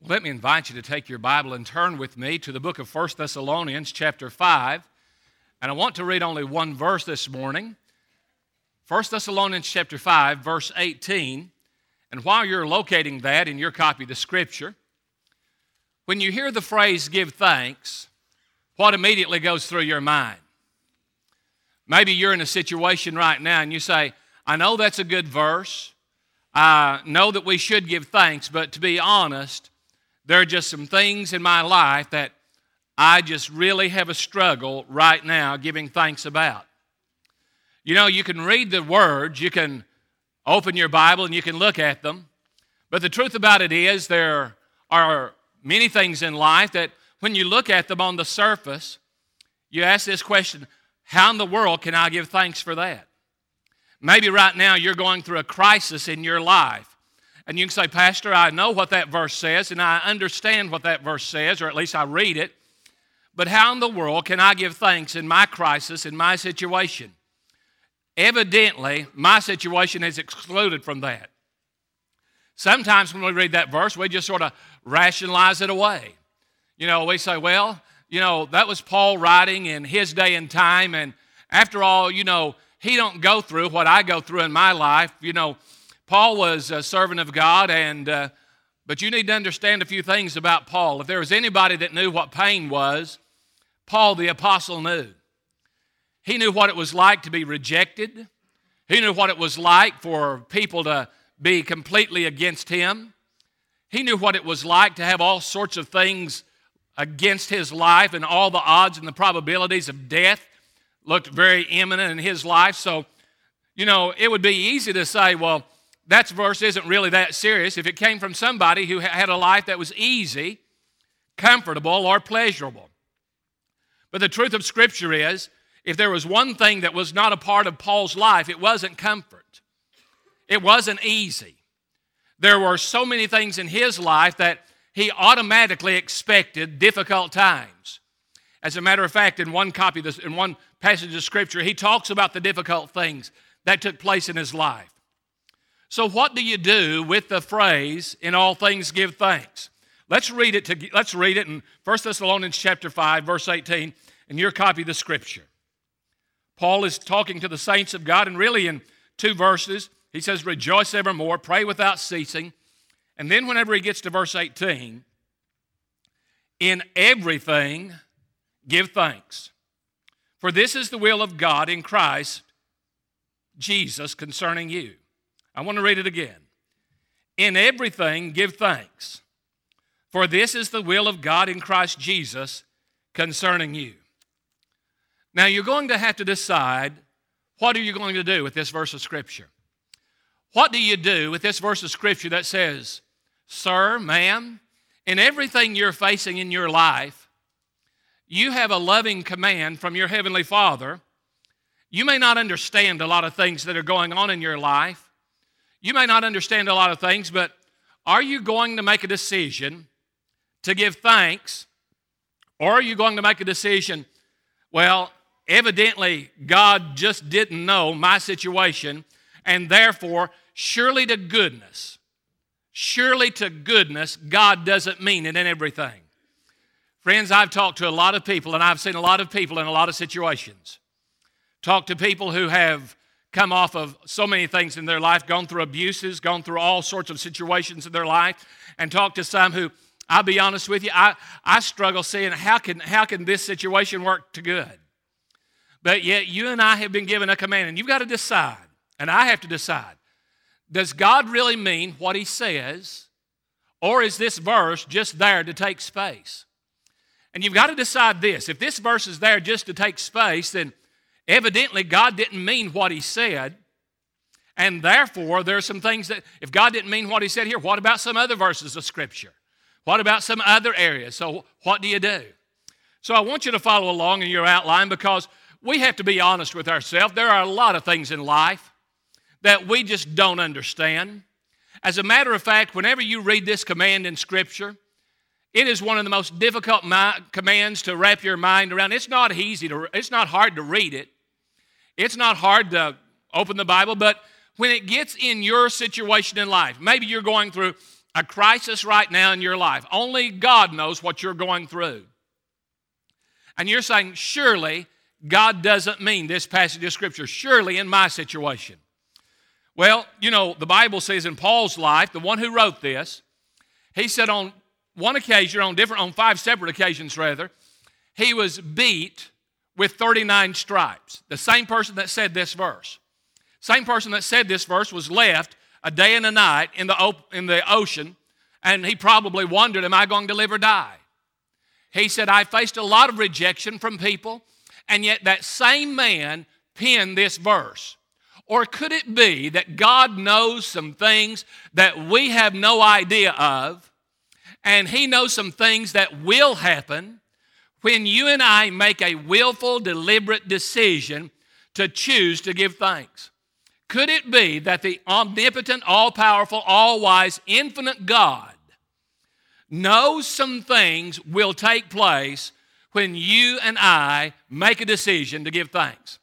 Let me invite you to take your Bible and turn with me to the book of 1 Thessalonians chapter 5. And I want to read only one verse this morning. 1 Thessalonians chapter 5, verse 18. And while you're locating that in your copy of the Scripture, when you hear the phrase, give thanks, what immediately goes through your mind? Maybe you're in a situation right now and you say, I know that's a good verse. I know that we should give thanks, but to be honest, there are just some things in my life that I just really have a struggle right now giving thanks about. You know, you can read the words, you can open your Bible and you can look at them, but the truth about it is there are many things in life that when you look at them on the surface, you ask this question, how in the world can I give thanks for that? Maybe right now you're going through a crisis in your life. And you can say, Pastor, I know what that verse says, and I understand what that verse says, or at least I read it. But how in the world can I give thanks in my crisis, in my situation? Evidently, my situation is excluded from that. Sometimes when we read that verse, we just sort of rationalize it away. You know, we say, well, you know, that was Paul writing in his day and time, and after all, you know, he don't go through what I go through in my life. You know, Paul was a servant of God, but you need to understand a few things about Paul. If there was anybody that knew what pain was, Paul the apostle knew. He knew what it was like to be rejected. He knew what it was like for people to be completely against him. He knew what it was like to have all sorts of things against his life, and all the odds and the probabilities of death looked very imminent in his life. So, you know, it would be easy to say, well, that verse isn't really that serious if it came from somebody who had a life that was easy, comfortable, or pleasurable. But the truth of Scripture is, if there was one thing that was not a part of Paul's life, it wasn't comfort. It wasn't easy. There were so many things in his life that he automatically expected difficult times. As a matter of fact, in one passage of Scripture, he talks about the difficult things that took place in his life. So what do you do with the phrase, in all things give thanks? Let's read it in 1 Thessalonians chapter 5, verse 18, in your copy of the Scripture. Paul is talking to the saints of God, and really in two verses, he says, rejoice evermore, pray without ceasing. And then whenever he gets to verse 18, in everything give thanks. For this is the will of God in Christ Jesus concerning you. I want to read it again. In everything give thanks, for this is the will of God in Christ Jesus concerning you. Now you're going to have to decide, what are you going to do with this verse of Scripture? What do you do with this verse of Scripture that says, sir, ma'am, in everything you're facing in your life, you have a loving command from your Heavenly Father. You may not understand a lot of things that are going on in your life. You may not understand a lot of things, but are you going to make a decision to give thanks, or are you going to make a decision, well, evidently God just didn't know my situation, and therefore, surely to goodness, God doesn't mean it in everything. Friends, I've talked to a lot of people, and I've seen a lot of people in a lot of situations. Talked to people who have come off of so many things in their life, gone through abuses, gone through all sorts of situations in their life, and talked to some who, I'll be honest with you, I struggle seeing how can this situation work to good. But yet you and I have been given a command, and you've got to decide, and I have to decide, does God really mean what He says, or is this verse just there to take space? And you've got to decide this. If this verse is there just to take space, then evidently God didn't mean what He said, and therefore there are some things that, if God didn't mean what He said here, what about some other verses of Scripture? What about some other areas? So what do you do? So I want you to follow along in your outline, because we have to be honest with ourselves. There are a lot of things in life that we just don't understand. As a matter of fact, whenever you read this command in Scripture, it is one of the most difficult commands to wrap your mind around. It's not hard to read it. It's not hard to open the Bible, but when it gets in your situation in life, maybe you're going through a crisis right now in your life. Only God knows what you're going through. And you're saying, surely God doesn't mean this passage of Scripture, surely in my situation. Well, you know, the Bible says in Paul's life, the one who wrote this, he said on one occasion, on 5 separate occasions rather, he was beat with 39 stripes. The same person that said this verse. Same person that said this verse was left a day and a night in the ocean, and he probably wondered, am I going to live or die? He said, I faced a lot of rejection from people, and yet that same man penned this verse. Or could it be that God knows some things that we have no idea of, and He knows some things that will happen when you and I make a willful, deliberate decision to choose to give thanks? Could it be that the omnipotent, all-powerful, all-wise, infinite God knows some things will take place when you and I make a decision to give thanks?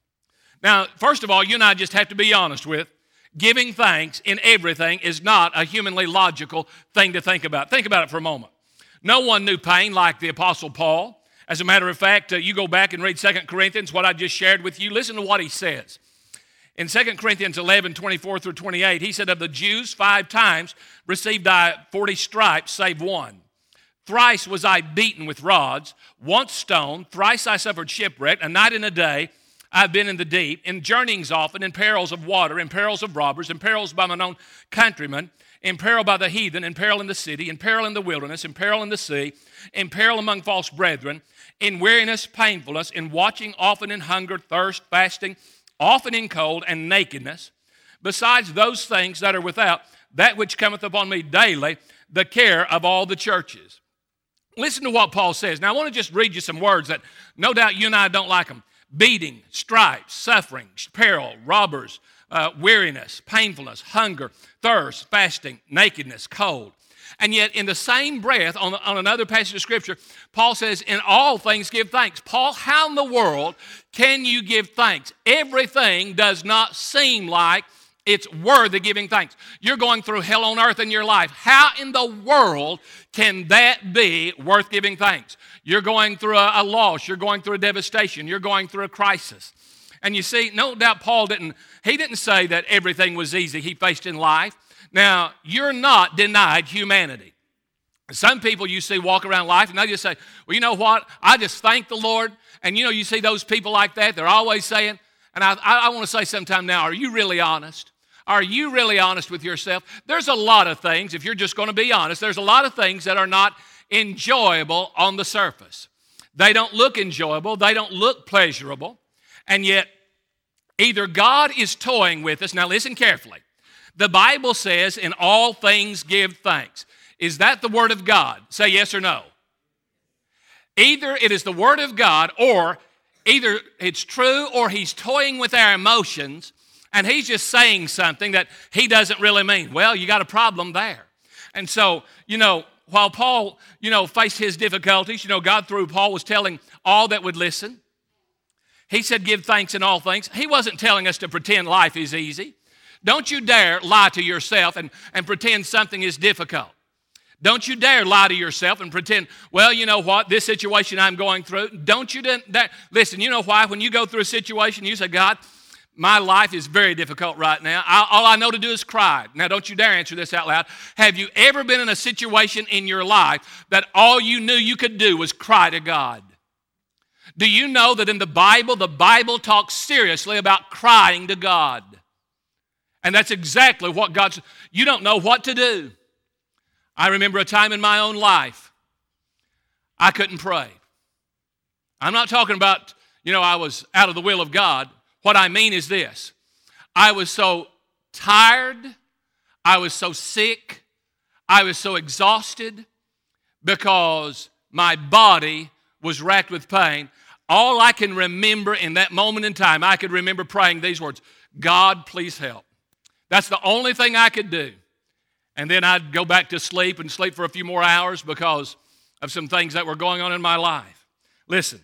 Now, first of all, you and I just have to be honest with, giving thanks in everything is not a humanly logical thing to think about. Think about it for a moment. No one knew pain like the Apostle Paul. As a matter of fact, you go back and read 2 Corinthians, what I just shared with you. Listen to what he says. In 2 Corinthians 11, 24 through 28, he said, of the Jews 5 times received I 40 stripes, save one. Thrice was I beaten with rods, once stoned, thrice I suffered shipwreck, a night and a day I've been in the deep, in journeyings often, in perils of water, in perils of robbers, in perils by mine own countrymen, in peril by the heathen, in peril in the city, in peril in the wilderness, in peril in the sea, in peril among false brethren, in weariness, painfulness, in watching, often in hunger, thirst, fasting, often in cold and nakedness. Besides those things that are without, that which cometh upon me daily, the care of all the churches. Listen to what Paul says. Now, I want to just read you some words that no doubt you and I don't like them. Beating, stripes, suffering, peril, robbers, weariness, painfulness, hunger, thirst, fasting, nakedness, cold. And yet in the same breath, on another passage of Scripture, Paul says, in all things give thanks. Paul, how in the world can you give thanks? Everything does not seem like it's worthy giving thanks. You're going through hell on earth in your life. How in the world can that be worth giving thanks? You're going through a loss. You're going through a devastation. You're going through a crisis. And you see, no doubt Paul didn't say that everything was easy he faced in life. Now, you're not denied humanity. Some people you see walk around life and they just say, well, you know what? I just thank the Lord. And you know, you see those people like that. They're always saying, and I want to say sometime now, are you really honest? Are you really honest with yourself? There's a lot of things, if you're just going to be honest, there's a lot of things that are not enjoyable on the surface. They don't look enjoyable. They don't look pleasurable. And yet, either God is toying with us. Now listen carefully. The Bible says, in all things give thanks. Is that the Word of God? Say yes or no. Either it is the Word of God, or either it's true, or He's toying with our emotions, and He's just saying something that He doesn't really mean. Well, you got a problem there. And so, while Paul, faced his difficulties, God through Paul was telling all that would listen. He said, give thanks in all things. He wasn't telling us to pretend life is easy. Don't you dare lie to yourself and pretend something is difficult. Don't you dare lie to yourself and pretend, well, you know what, this situation I'm going through. Don't you dare. Listen, you know why? When you go through a situation, you say, God, my life is very difficult right now. All I know to do is cry. Now, don't you dare answer this out loud. Have you ever been in a situation in your life that all you knew you could do was cry to God? Do you know that in the Bible talks seriously about crying to God? And that's exactly what God's. You don't know what to do. I remember a time in my own life I couldn't pray. I'm not talking about, I was out of the will of God. What I mean is this. I was so tired. I was so sick. I was so exhausted because my body was racked with pain. All I can remember in that moment in time, I could remember praying these words, God, please help. That's the only thing I could do. And then I'd go back to sleep and sleep for a few more hours because of some things that were going on in my life. Listen,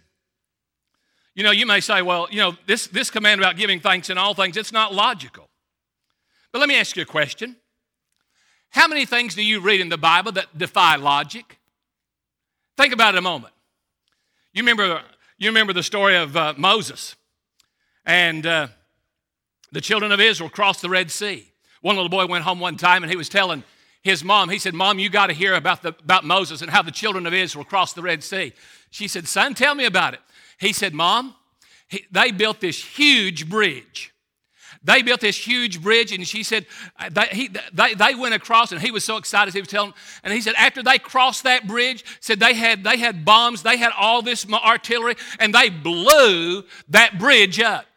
you may say, well, this command about giving thanks in all things, it's not logical. But let me ask you a question. How many things do you read in the Bible that defy logic? Think about it a moment. You remember the story of Moses and the children of Israel crossed the Red Sea. One little boy went home one time and he was telling his mom, he said, "Mom, you got to hear about Moses and how the children of Israel crossed the Red Sea." She said, "Son, tell me about it." He said, "Mom, they built this huge bridge. They built this huge bridge," and she said, they went across, and he was so excited, he was telling them, and he said, after they crossed that bridge, said they had bombs, they had all this artillery, and they blew that bridge up.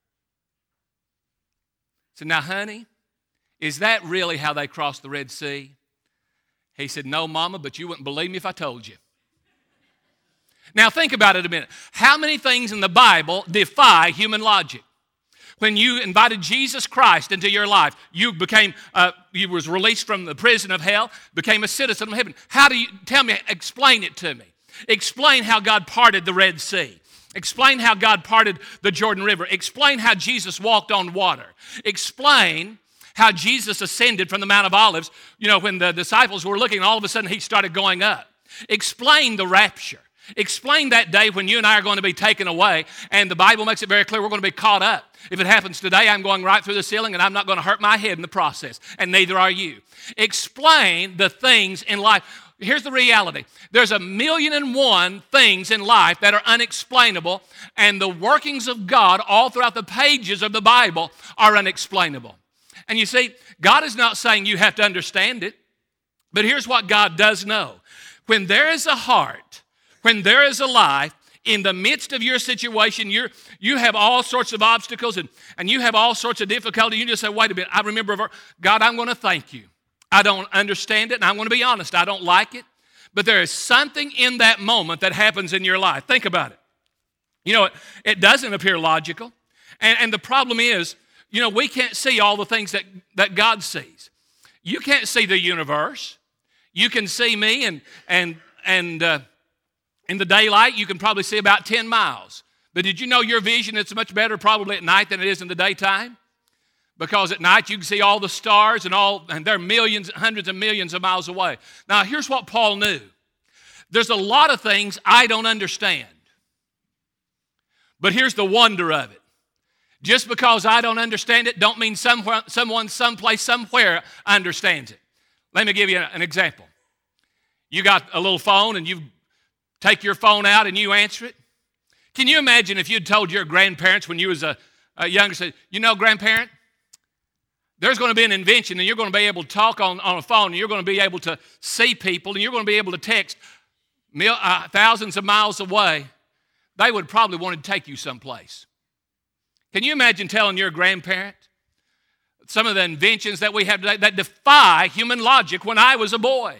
So now, honey, is that really how they crossed the Red Sea? He said, "No, Mama, but you wouldn't believe me if I told you." Now think about it a minute. How many things in the Bible defy human logic? When you invited Jesus Christ into your life, you was released from the prison of hell, became a citizen of heaven. How do you, tell me, explain it to me. Explain how God parted the Red Sea. Explain how God parted the Jordan River. Explain how Jesus walked on water. Explain how Jesus ascended from the Mount of Olives, when the disciples were looking, all of a sudden he started going up. Explain the rapture. Explain that day when you and I are going to be taken away, and the Bible makes it very clear we're going to be caught up. If it happens today, I'm going right through the ceiling, and I'm not going to hurt my head in the process, and neither are you. Explain the things in life. Here's the reality. There's 1,000,001 things in life that are unexplainable, and the workings of God all throughout the pages of the Bible are unexplainable. And you see, God is not saying you have to understand it, but here's what God does know. When there is a heart, when there is a life, in the midst of your situation, you have all sorts of obstacles and you have all sorts of difficulty. You just say, "Wait a minute, I remember, God, I'm going to thank you. I don't understand it, and I'm going to be honest, I don't like it." But there is something in that moment that happens in your life. Think about it. It doesn't appear logical. And the problem is, we can't see all the things that God sees. You can't see the universe. You can see me and in the daylight, you can probably see about 10 miles. But did you know your vision is much better probably at night than it is in the daytime? Because at night you can see all the stars and they're millions, hundreds of millions of miles away. Now, here's what Paul knew. There's a lot of things I don't understand. But here's the wonder of it. Just because I don't understand it don't mean someone, someplace, somewhere understands it. Let me give you an example. You got a little phone and you take your phone out and you answer it. Can you imagine if you'd told your grandparents when you was a younger, said, "Grandparent, there's going to be an invention and you're going to be able to talk on a phone and you're going to be able to see people and you're going to be able to text thousands of miles away," they would probably want to take you someplace. Can you imagine telling your grandparent some of the inventions that we have today that defy human logic when I was a boy?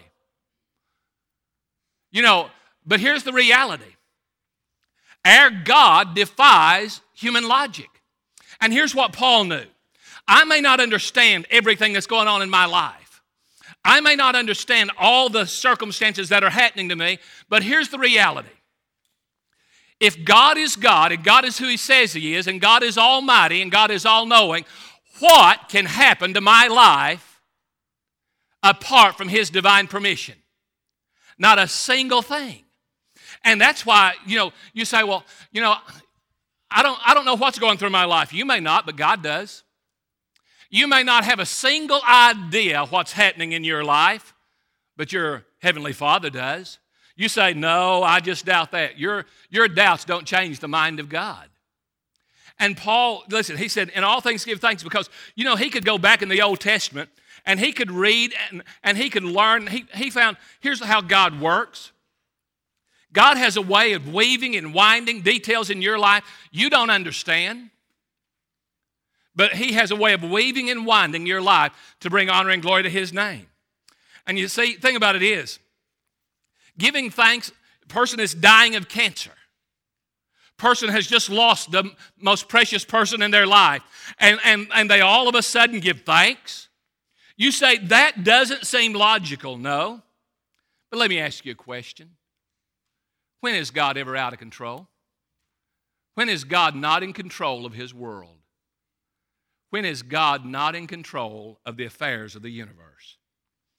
But here's the reality. Our God defies human logic. And here's what Paul knew. I may not understand everything that's going on in my life. I may not understand all the circumstances that are happening to me, but here's the reality. If God is God, and God is who He says He is, and God is almighty, and God is all-knowing, what can happen to my life apart from His divine permission? Not a single thing. And that's why, you say, "Well, I don't know what's going through my life." You may not, but God does. You may not have a single idea what's happening in your life, but your Heavenly Father does. You say, "No, I just doubt that." Your doubts don't change the mind of God. And Paul, listen, he said, "In all things give thanks," because, he could go back in the Old Testament and he could read and he could learn. He found, here's how God works. God has a way of weaving and winding details in your life you don't understand. But He has a way of weaving and winding your life to bring honor and glory to His name. And you see, the thing about it is, giving thanks, a person is dying of cancer. Person has just lost the most precious person in their life. And they all of a sudden give thanks. You say, that doesn't seem logical. No. But let me ask you a question. When is God ever out of control? When is God not in control of His world? When is God not in control of the affairs of the universe?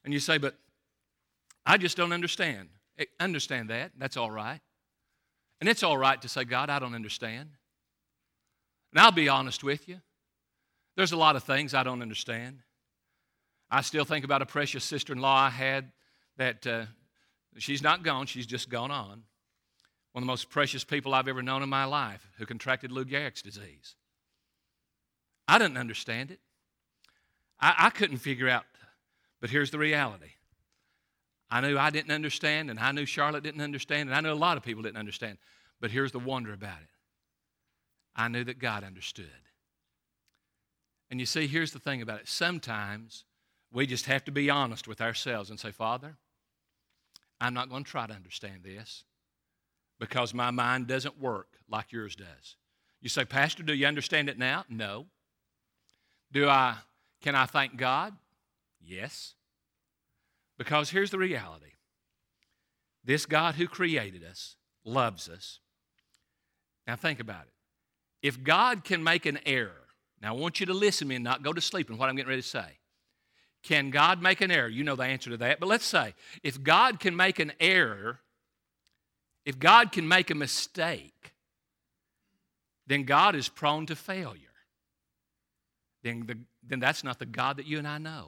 And you say, but I just don't understand. Understand that. That's all right. And it's all right to say, God, I don't understand. And I'll be honest with you. There's a lot of things I don't understand. I still think about a precious sister-in-law I had that she's not gone, she's just gone on. One of the most precious people I've ever known in my life who contracted Lou Gehrig's disease. I didn't understand it. I couldn't figure out, but here's the reality. I knew I didn't understand, and I knew Charlotte didn't understand, and I knew a lot of people didn't understand. But here's the wonder about it. I knew that God understood. And you see, here's the thing about it. Sometimes we just have to be honest with ourselves and say, Father, I'm not going to try to understand this because my mind doesn't work like yours does. You say, Pastor, do you understand it now? No. Can I thank God? Yes. Because here's the reality. This God who created us loves us. Now think about it. If God can make an error, now I want you to listen to me and not go to sleep in what I'm getting ready to say. Can God make an error? You know the answer to that. But let's say, if God can make an error, if God can make a mistake, then God is prone to failure. Then that's not the God that you and I know.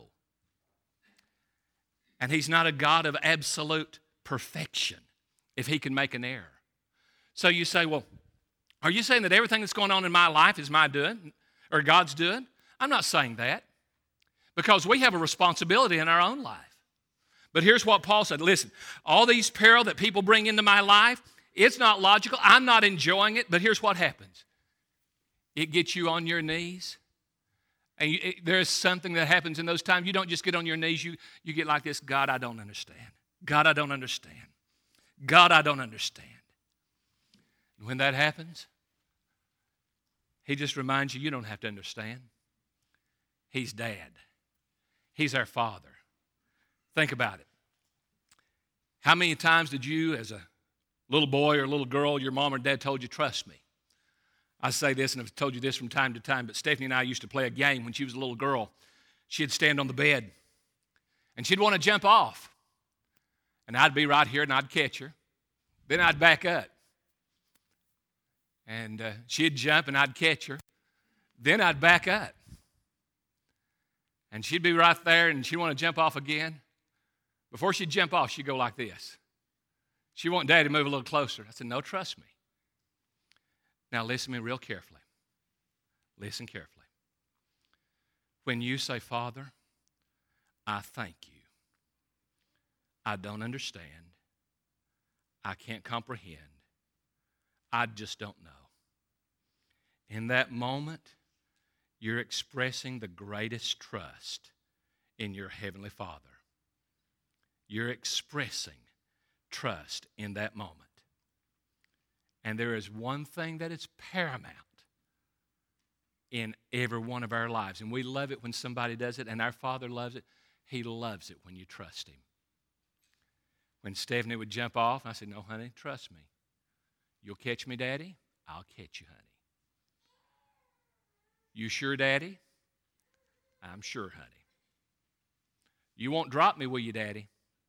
And He's not a God of absolute perfection if He can make an error. So you say, well, are you saying that everything that's going on in my life is my doing or God's doing? I'm not saying that because we have a responsibility in our own life. But here's what Paul said. Listen, all these peril that people bring into my life, it's not logical. I'm not enjoying it, but here's what happens. It gets you on your knees. And there's something that happens in those times. You don't just get on your knees. You get like this, God, I don't understand. God, I don't understand. God, I don't understand. And when that happens, He just reminds you don't have to understand. He's Dad. He's our Father. Think about it. How many times did you, as a little boy or little girl, your mom or dad told you, trust me? I say this, and I've told you this from time to time, but Stephanie and I used to play a game when she was a little girl. She'd stand on the bed, and she'd want to jump off. And I'd be right here, and I'd catch her. Then I'd back up. And she'd jump, and I'd catch her. Then I'd back up. And she'd be right there, and she'd want to jump off again. Before she'd jump off, she'd go like this. She'd want Daddy to move a little closer. I said, no, trust me. Now listen to me real carefully. Listen carefully. When you say, Father, I thank you. I don't understand. I can't comprehend. I just don't know. In that moment, you're expressing the greatest trust in your Heavenly Father. You're expressing trust in that moment. And there is one thing that is paramount in every one of our lives. And we love it when somebody does it, and our Father loves it. He loves it when you trust Him. When Stephanie would jump off, I said, no, honey, trust me. You'll catch me, Daddy? I'll catch you, honey. You sure, Daddy? I'm sure, honey. You won't drop me, will you, Daddy?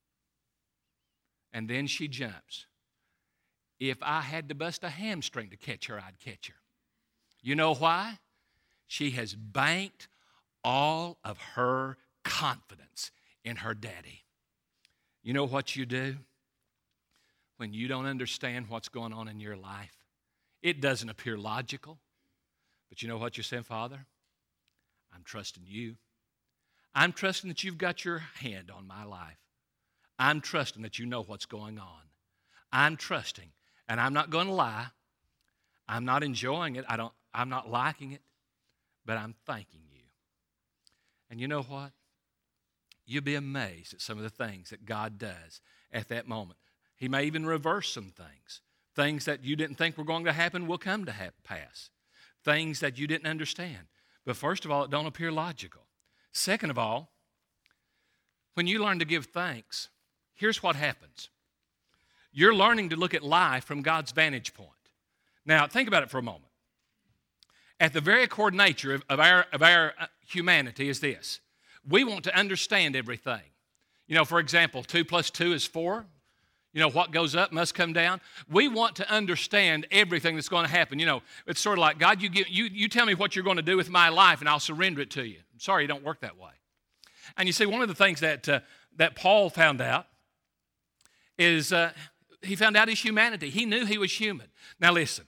And then she jumps. If I had to bust a hamstring to catch her, I'd catch her. You know why? She has banked all of her confidence in her daddy. You know what you do when you don't understand what's going on in your life? It doesn't appear logical, but you know what you're saying, Father? I'm trusting you. I'm trusting that you've got your hand on my life. I'm trusting that you know what's going on. I'm trusting, and I'm not going to lie. I'm not enjoying it. I'm not liking it, but I'm thanking you. And you know what? You'll be amazed at some of the things that God does at that moment. He may even reverse some things. Things that you didn't think were going to happen will come to pass. Things that you didn't understand. But first of all, it don't appear logical. Second of all, when you learn to give thanks, here's what happens. You're learning to look at life from God's vantage point. Now, think about it for a moment. At the very core nature of our humanity is this. We want to understand everything. For example, 2 plus 2 is 4. What goes up must come down. We want to understand everything that's going to happen. It's sort of like, God, you tell me what you're going to do with my life, and I'll surrender it to you. I'm sorry, it don't work that way. And you see, one of the things that Paul found out is he found out his humanity. He knew he was human. Now listen,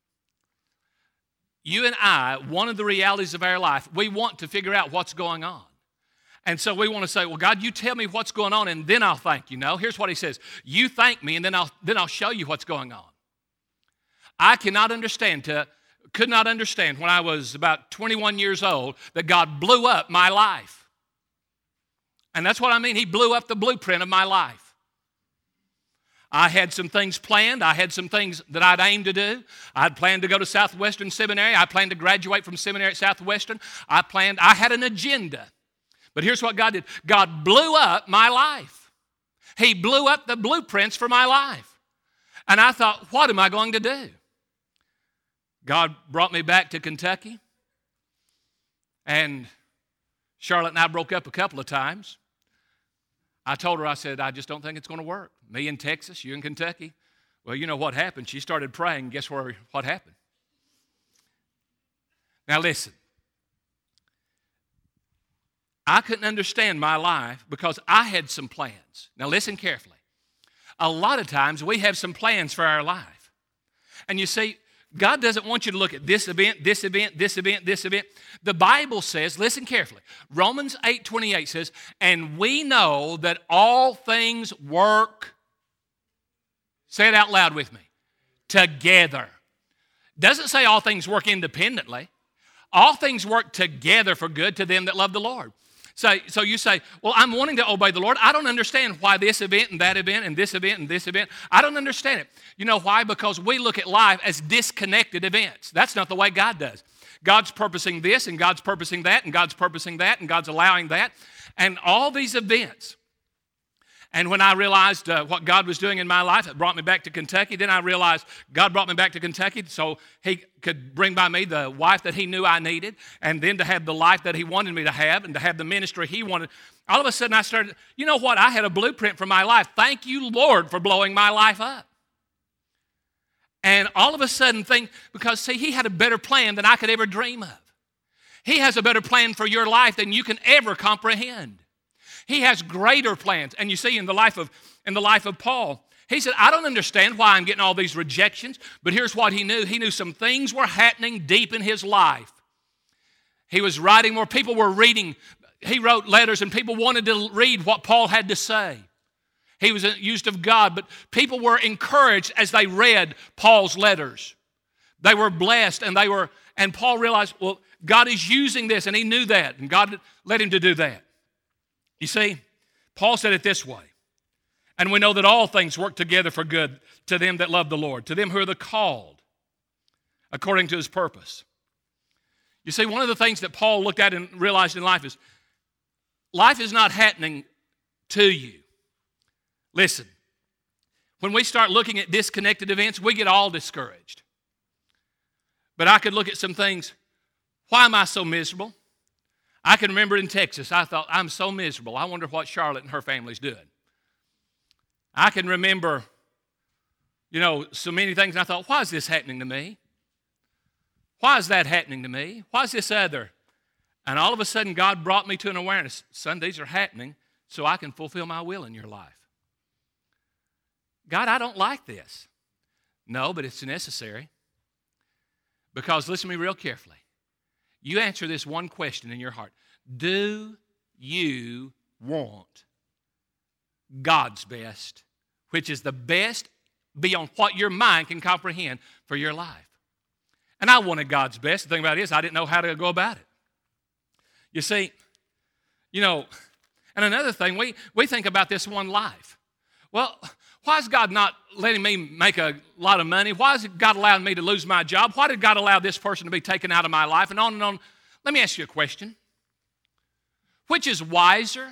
you and I, one of the realities of our life, we want to figure out what's going on. And so we want to say, well, God, you tell me what's going on, and then I'll thank you. No, here's what he says. You thank me, and then I'll show you what's going on. I could not understand when I was about 21 years old that God blew up my life. And that's what I mean. He blew up the blueprint of my life. I had some things planned. I had some things that I'd aimed to do. I'd planned to go to Southwestern Seminary. I planned to graduate from seminary at Southwestern. I had an agenda. But here's what God did. God blew up my life. He blew up the blueprints for my life. And I thought, what am I going to do? God brought me back to Kentucky. And Charlotte and I broke up a couple of times. I told her, I said, I just don't think it's going to work. Me in Texas, you in Kentucky. Well, you know what happened? She started praying. Guess what happened? Now listen. I couldn't understand my life because I had some plans. Now listen carefully. A lot of times we have some plans for our life. And you see, God doesn't want you to look at this event, this event, this event, this event. The Bible says, listen carefully, Romans 8:28 says, and we know that all things work, say it out loud with me, together. Doesn't say all things work independently. All things work together for good to them that love the Lord. So you say, well, I'm wanting to obey the Lord. I don't understand why this event and that event and this event and this event. I don't understand it. You know why? Because we look at life as disconnected events. That's not the way God does. God's purposing this and God's purposing that and God's purposing that and God's allowing that. And all these events. And when I realized what God was doing in my life, it brought me back to Kentucky. Then I realized God brought me back to Kentucky so He could bring by me the wife that He knew I needed, and then to have the life that He wanted me to have, and to have the ministry He wanted. All of a sudden I started, you know what? I had a blueprint for my life. Thank you, Lord, for blowing my life up. And all of a sudden, because see, He had a better plan than I could ever dream of. He has a better plan for your life than you can ever comprehend. He has greater plans. And you see in the life of Paul, he said, I don't understand why I'm getting all these rejections, but here's what he knew. He knew some things were happening deep in his life. He was writing more. People were reading. He wrote letters and people wanted to read what Paul had to say. He was used of God, but people were encouraged as they read Paul's letters. They were blessed and Paul realized, well, God is using this, and he knew that, and God led him to do that. You see, Paul said it this way, and we know that all things work together for good to them that love the Lord, to them who are the called according to His purpose. You see, one of the things that Paul looked at and realized in life is not happening to you. Listen, when we start looking at disconnected events, we get all discouraged. But I could look at some things. Why am I so miserable? I can remember in Texas, I thought, I'm so miserable. I wonder what Charlotte and her family's doing. I can remember, so many things, and I thought, why is this happening to me? Why is that happening to me? Why is this other? And all of a sudden, God brought me to an awareness. Son, these are happening so I can fulfill my will in your life. God, I don't like this. No, but it's necessary. Because listen to me real carefully. You answer this one question in your heart. Do you want God's best, which is the best beyond what your mind can comprehend for your life? And I wanted God's best. The thing about it is I didn't know how to go about it. You see, and another thing, we think about this one life. Well, why is God not letting me make a lot of money? Why is God allowing me to lose my job? Why did God allow this person to be taken out of my life? And on and on. Let me ask you a question. Which is wiser,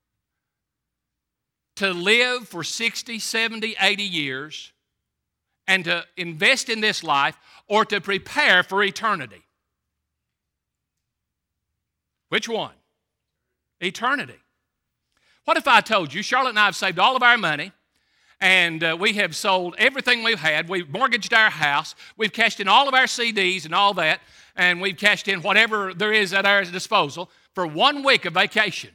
to live for 60, 70, 80 years and to invest in this life, or to prepare for eternity? Which one? Eternity. What if I told you, Charlotte and I have saved all of our money, and we have sold everything we've had. We've mortgaged our house. We've cashed in all of our CDs and all that, and we've cashed in whatever there is at our disposal for 1 week of vacation.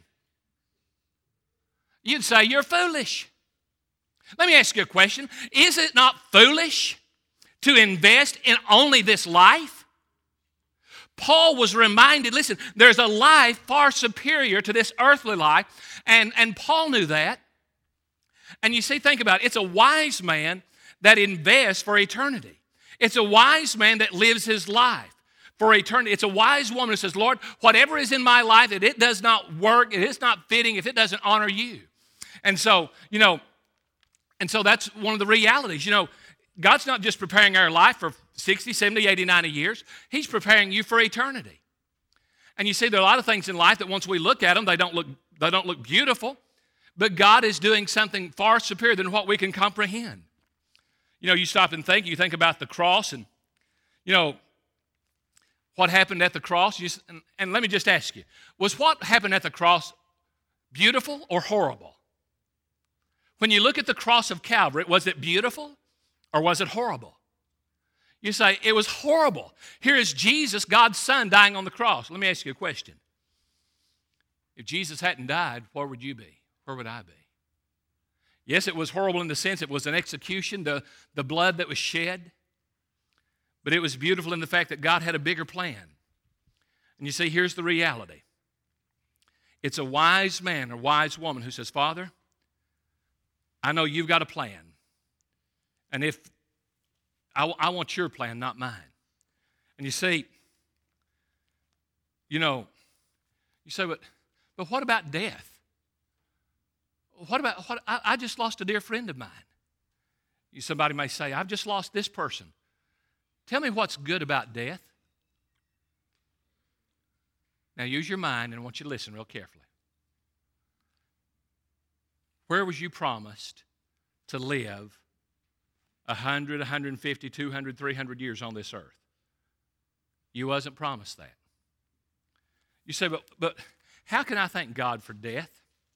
You'd say, you're foolish. Let me ask you a question. Is it not foolish to invest in only this life? Paul was reminded, listen, there's a life far superior to this earthly life, and Paul knew that. And you see, think about it. It's a wise man that invests for eternity. It's a wise man that lives his life for eternity. It's a wise woman who says, Lord, whatever is in my life, if it does not work, if it's not fitting, if it doesn't honor you. And so, that's one of the realities. God's not just preparing our life for 60, 70, 80, 90 years. He's preparing you for eternity. And you see, there are a lot of things in life that once we look at them, they don't look beautiful. But God is doing something far superior than what we can comprehend. You stop and think. You think about the cross and, what happened at the cross. And let me just ask you, was what happened at the cross beautiful or horrible? When you look at the cross of Calvary, was it beautiful or was it horrible? You say, it was horrible. Here is Jesus, God's Son, dying on the cross. Let me ask you a question. If Jesus hadn't died, where would you be? Where would I be? Yes, it was horrible in the sense it was an execution, the blood that was shed. But it was beautiful in the fact that God had a bigger plan. And you see, here's the reality. It's a wise man or wise woman who says, Father, I know you've got a plan. And if I want your plan, not mine. And you see, you say, but what about death? I just lost a dear friend of mine. Somebody may say, I've just lost this person. Tell me what's good about death. Now use your mind, and I want you to listen real carefully. Where was you promised to live 100, 150, 200, 300 years on this earth? You wasn't promised that. You say, but how can I thank God for death?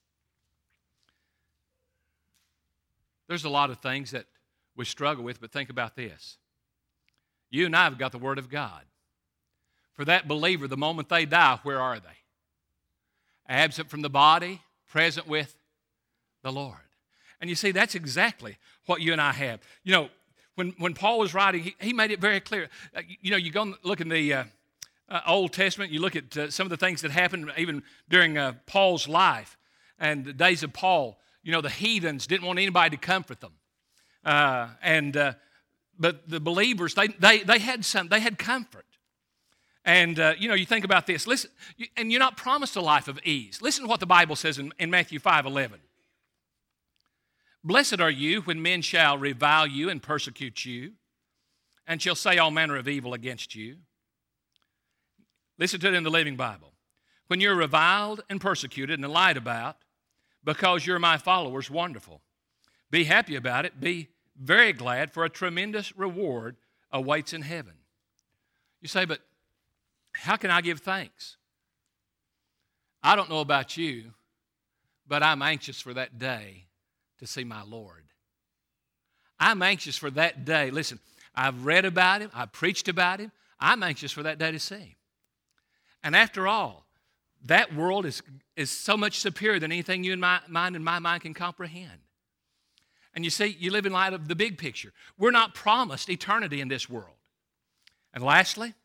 There's a lot of things that we struggle with, but think about this. You and I have got the Word of God. For that believer, the moment they die, where are they? Absent from the body, present with the Lord. And you see, that's exactly what you and I have. When Paul was writing, he made it very clear. You go and look in the Old Testament, you look at some of the things that happened even during Paul's life and the days of Paul. The heathens didn't want anybody to comfort them. But the believers, they had comfort. And, you think about this. Listen, and you're not promised a life of ease. Listen to what the Bible says in Matthew 5:11. Blessed are you when men shall revile you and persecute you, and shall say all manner of evil against you. Listen to it in the Living Bible. When you're reviled and persecuted and lied about, because you're my followers, wonderful. Be happy about it. Be very glad, for a tremendous reward awaits in heaven. You say, but how can I give thanks? I don't know about you, but I'm anxious for that day to see my Lord. I'm anxious for that day. Listen, I've read about him. I've preached about him. I'm anxious for that day to see him. And after all, that world is so much superior than anything you and my mind can comprehend. And you see, you live in light of the big picture. We're not promised eternity in this world. And lastly,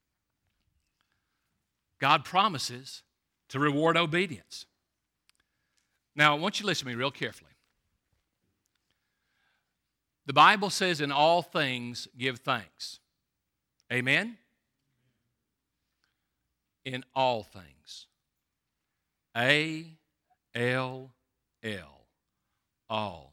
God promises to reward obedience. Now, I want you to listen to me real carefully. The Bible says, in all things give thanks. Amen? In all things. A-L-L. All.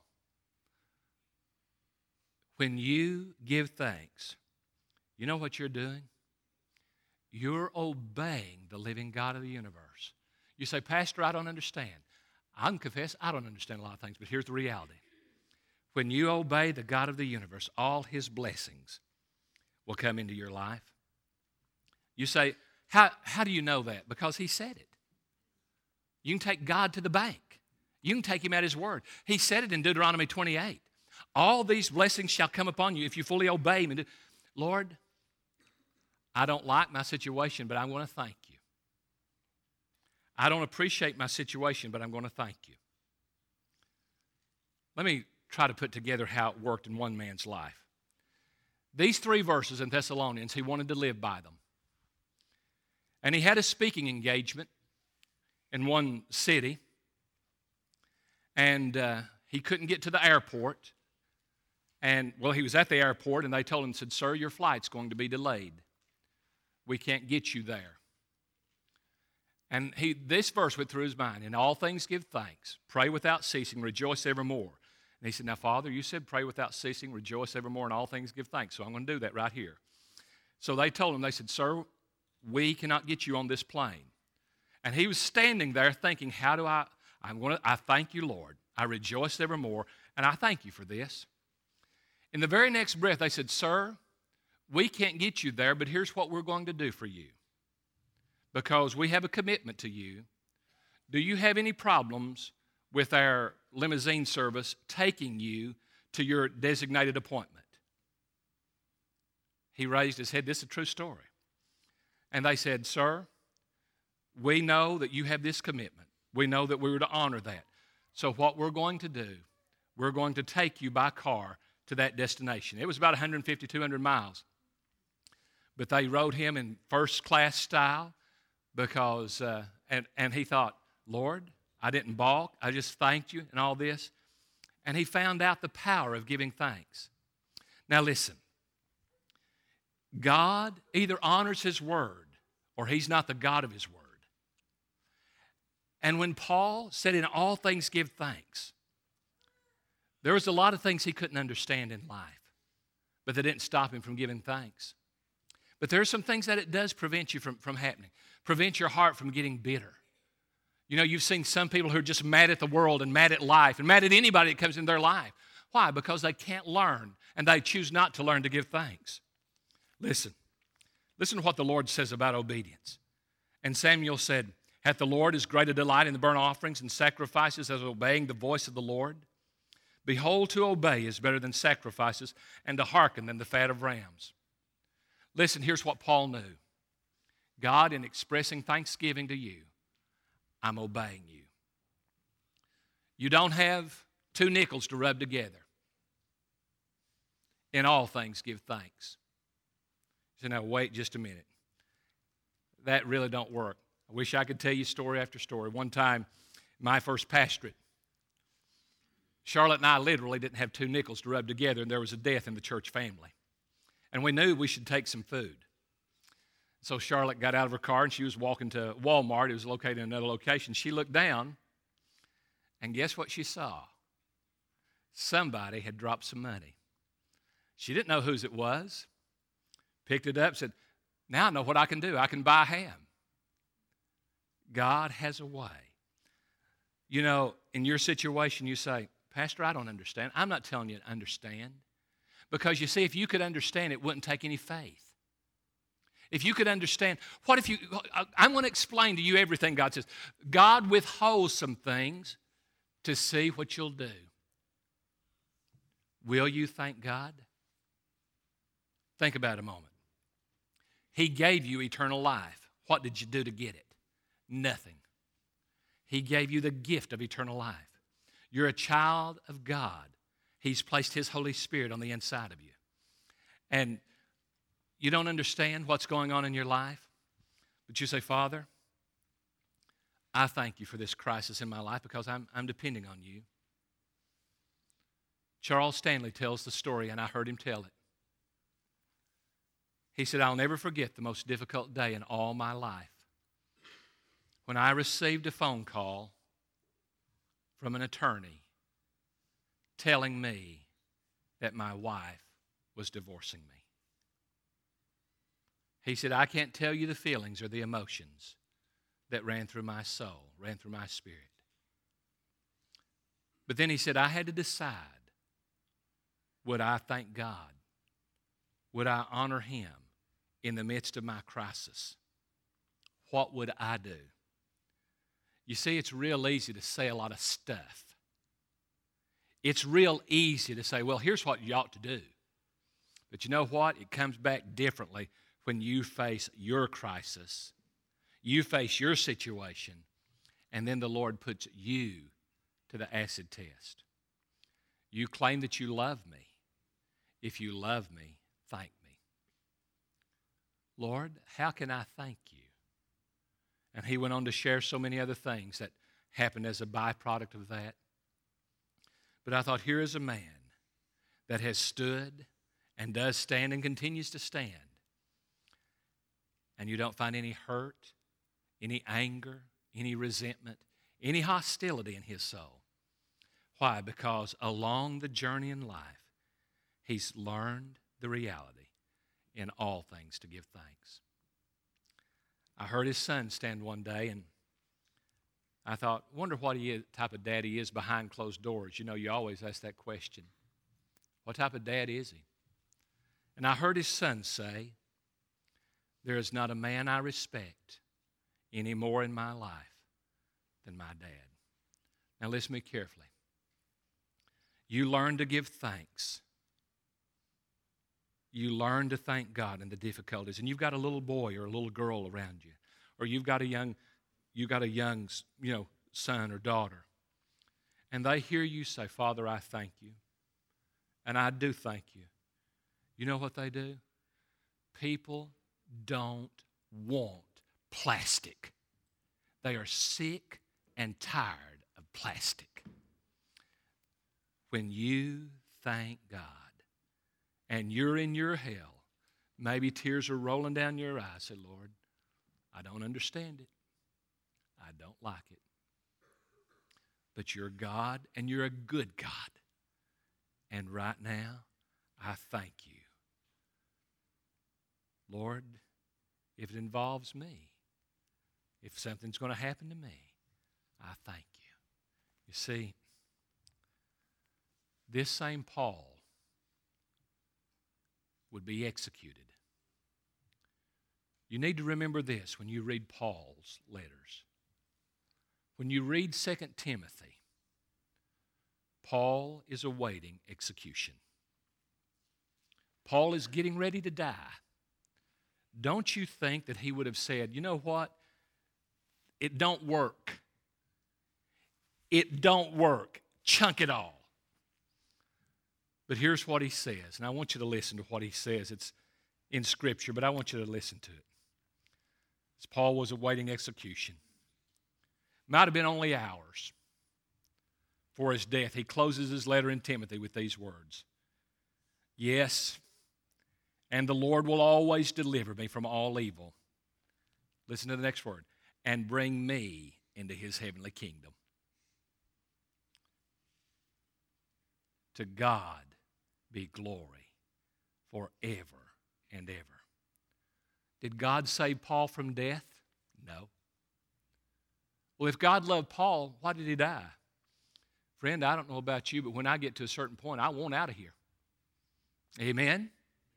When you give thanks, you know what you're doing? You're obeying the living God of the universe. You say, Pastor, I don't understand. I can confess, I don't understand a lot of things, but here's the reality. When you obey the God of the universe, all his blessings will come into your life. You say, how do you know that? Because he said it. You can take God to the bank You can take him at his word. He said it in Deuteronomy 28. All these blessings shall come upon you if you fully obey him. Lord, I don't like my situation, but I'm going to thank you. I don't appreciate my situation, but I'm going to thank you. Let me try to put together how it worked in one man's life. These 3 verses in Thessalonians, he wanted to live by them. And he had a speaking engagement in one city, and he couldn't get to the airport. And, well, he was at the airport, and they told him, said, "Sir, your flight's going to be delayed. We can't get you there." And this verse went through his mind. "In all things give thanks, pray without ceasing, rejoice evermore." And he said, "Now, Father, you said pray without ceasing, rejoice evermore, and all things give thanks. So I'm going to do that right here." So they told him, they said, "Sir, we cannot get you on this plane." And he was standing there thinking, how do I thank you, Lord. I rejoice evermore, and I thank you for this. In the very next breath, they said, "Sir, we can't get you there, but here's what we're going to do for you. Because we have a commitment to you. Do you have any problems with our limousine service taking you to your designated appointment?" He raised his head. This is a true story. And they said, "Sir, we know that you have this commitment. We know that we were to honor that. So what we're going to do, we're going to take you by car to that destination." It was about 150, 200 miles. But they rode him in first-class style because, and he thought, "Lord, I didn't balk. I just thanked you and all this." And he found out the power of giving thanks. Now listen, God either honors his word or he's not the God of his word. And when Paul said, "In all things give thanks," there was a lot of things he couldn't understand in life, but they didn't stop him from giving thanks. But there are some things that it does prevent you from happening, prevent your heart from getting bitter. You know, you've seen some people who are just mad at the world and mad at life and mad at anybody that comes in their life. Why? Because they can't learn, and they choose not to learn to give thanks. Listen to what the Lord says about obedience. And Samuel said, "Hath the Lord as great a delight in the burnt offerings and sacrifices as obeying the voice of the Lord? Behold, to obey is better than sacrifices, and to hearken than the fat of rams." Listen, here's what Paul knew. God, in expressing thanksgiving to you, I'm obeying you. You don't have 2 nickels to rub together. In all things give thanks. So now wait just a minute. That really don't work. I wish I could tell you story after story. One time, my first pastorate, Charlotte and I literally didn't have 2 nickels to rub together, and there was a death in the church family. And we knew we should take some food. So Charlotte got out of her car, and she was walking to Walmart. It was located in another location. She looked down, and guess what she saw? Somebody had dropped some money. She didn't know whose it was. Picked it up, said, "Now I know what I can do. I can buy ham." God has a way. You know, in your situation, you say, "Pastor, I don't understand." I'm not telling you to understand. Because you see, if you could understand, it wouldn't take any faith. If you could understand, I'm going to explain to you everything God says. God withholds some things to see what you'll do. Will you thank God? Think about it a moment. He gave you eternal life. What did you do to get it? Nothing. He gave you the gift of eternal life. You're a child of God. He's placed His Holy Spirit on the inside of you. And you don't understand what's going on in your life, but you say, "Father, I thank you for this crisis in my life because I'm depending on you." Charles Stanley tells the story, and I heard him tell it. He said, "I'll never forget the most difficult day in all my life when I received a phone call from an attorney telling me that my wife was divorcing me." He said, "I can't tell you the feelings or the emotions that ran through my soul, ran through my spirit." But then he said, "I had to decide, would I thank God? Would I honor Him in the midst of my crisis? What would I do?" You see, it's real easy to say a lot of stuff. It's real easy to say, well, here's what you ought to do. But you know what? It comes back differently when you face your crisis. You face your situation, and then the Lord puts you to the acid test. You claim that you love me. If you love me, thank me. Lord, how can I thank you? And he went on to share so many other things that happened as a byproduct of that. But I thought, here is a man that has stood and does stand and continues to stand. And you don't find any hurt, any anger, any resentment, any hostility in his soul. Why? Because along the journey in life, he's learned the reality in all things to give thanks. I heard his son stand one day, and I thought, wonder what type of dad he is behind closed doors. You know, you always ask that question. What type of dad is he? And I heard his son say, there is not a man I respect any more in my life than my dad. Now listen to me carefully. You learn to give thanks. You learn to thank God in the difficulties. And you've got a little boy or a little girl around you, or you've got a young son or daughter, and they hear you say, Father, I thank you. And I do thank you. You know what they do? People don't want plastic. They are sick and tired of plastic. When you thank God and you're in your hell, maybe tears are rolling down your eyes, say, Lord, I don't understand it. I don't like it. But you're God and you're a good God. And right now, I thank you. Lord, if it involves me, if something's going to happen to me, I thank you. You see, this same Paul would be executed. You need to remember this when you read Paul's letters. When you read 2 Timothy, Paul is awaiting execution. Paul is getting ready to die. Don't you think that he would have said, you know what? It don't work. It don't work. Chunk it all. But here's what he says, and I want you to listen to what he says. It's in Scripture, but I want you to listen to it. As Paul was awaiting execution, might have been only hours for his death. He closes his letter in Timothy with these words. Yes, and the Lord will always deliver me from all evil. Listen to the next word. And bring me into his heavenly kingdom. To God be glory forever and ever. Did God save Paul from death? No. Well, if God loved Paul, why did he die? Friend, I don't know about you, but when I get to a certain point, I want out of here. Amen?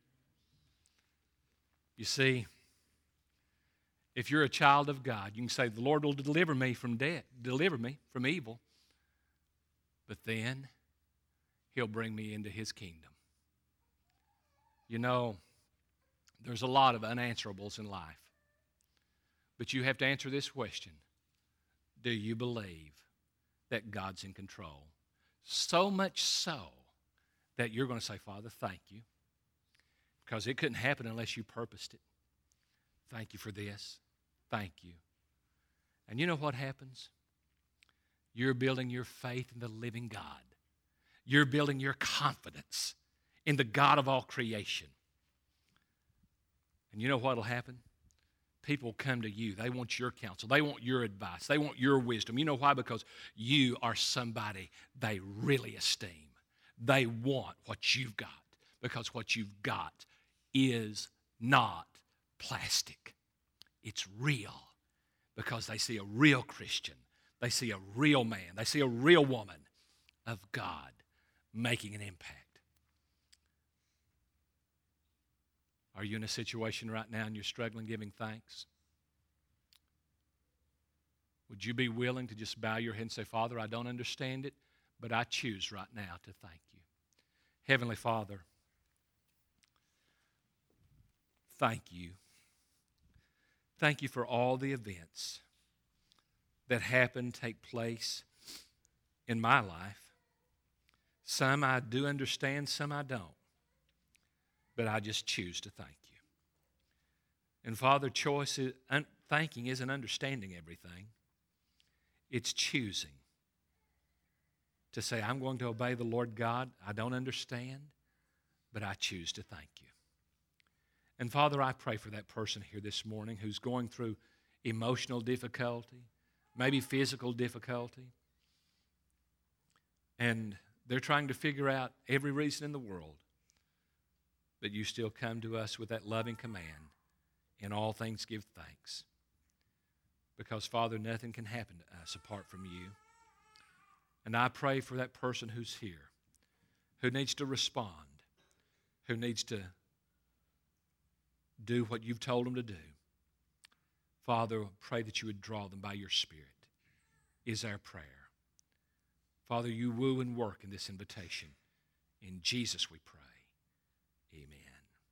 You see, if you're a child of God, you can say, the Lord will deliver me from death, deliver me from evil, but then he'll bring me into his kingdom. You know, there's a lot of unanswerables in life, but you have to answer this question. Do you believe that God's in control? So much so that you're going to say, Father, thank you. Because it couldn't happen unless you purposed it. Thank you for this. Thank you. And you know what happens? You're building your faith in the living God. You're building your confidence in the God of all creation. And you know what will happen? People come to you. They want your counsel. They want your advice. They want your wisdom. You know why? Because you are somebody they really esteem. They want what you've got because what you've got is not plastic. It's real because they see a real Christian. They see a real man. They see a real woman of God making an impact. Are you in a situation right now and you're struggling giving thanks? Would you be willing to just bow your head and say, Father, I don't understand it, but I choose right now to thank you. Heavenly Father, thank you. Thank you for all the events that happen, take place in my life. Some I do understand, some I don't. But I just choose to thank you. And Father, thanking isn't understanding everything. It's choosing to say, I'm going to obey the Lord God. I don't understand, but I choose to thank you. And Father, I pray for that person here this morning who's going through emotional difficulty, maybe physical difficulty, and they're trying to figure out every reason in the world, but you still come to us with that loving command, in all things give thanks. Because, Father, nothing can happen to us apart from you. And I pray for that person who's here, who needs to respond, who needs to do what you've told them to do. Father, pray that you would draw them by your Spirit, is our prayer. Father, you woo and work in this invitation. In Jesus we pray. Amen.